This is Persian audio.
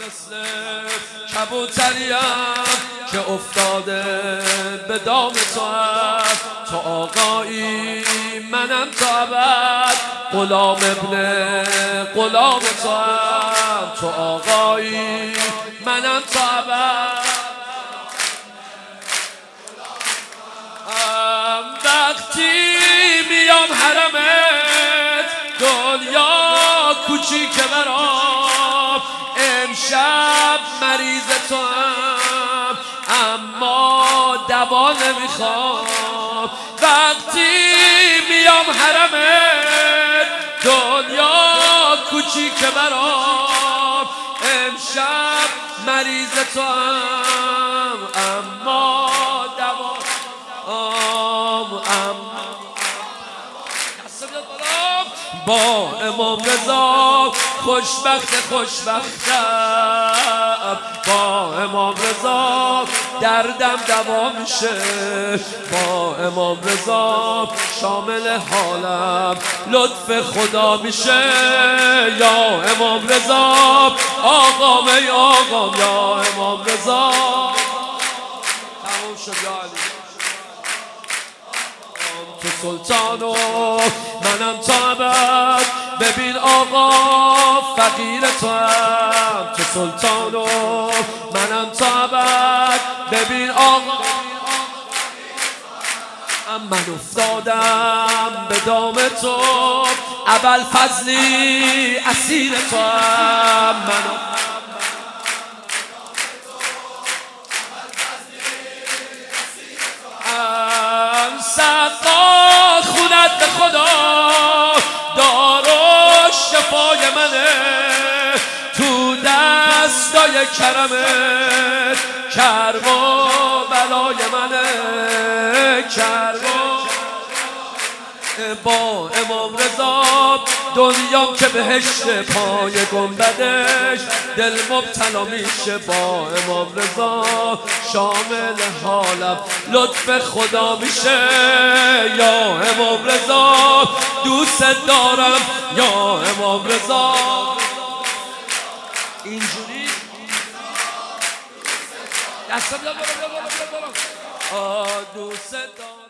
مثل کبوتریم که افتاده به دام تو هم، تو آقایی منم تا ابد، غلام ابن غلام تو هم، تو آقایی منم تا ابد. وقتی میام حرمت دنیا کوچیکه برام، امشب مریض تو هم اما دوا نمیخوام. وقتی میام حرمت دنیا کوچیکه برام، امشب مریض تو هم اما دوا با امام رضا خوشبختم، با امام رضا دردم دوا میشه، با امام رضا شامل حالم لطف خدا میشه. یا امام رضا آقام ای آقام، یا امام رضا تموم شد. یا علی تو سلطان و منم تا ابد، ببین آقا فقیر تو هم، تو سلطان و منم تا ابد، ببین آقا من افتادم به دام تو، ابوالفضلی اسیر تو هم، من سقا خونت به خدا دار و شفای منه، تو دستای کرمت کرب و بلای منه، کرب با امام رضا دنیام که بهشت پای گنبدش دل مبتلا میشه، با امام رضا شامل حالم لطف خدا میشه. یا امام رضا دوست دارم، یا امام رضا اینجوری دستم دوست دارم.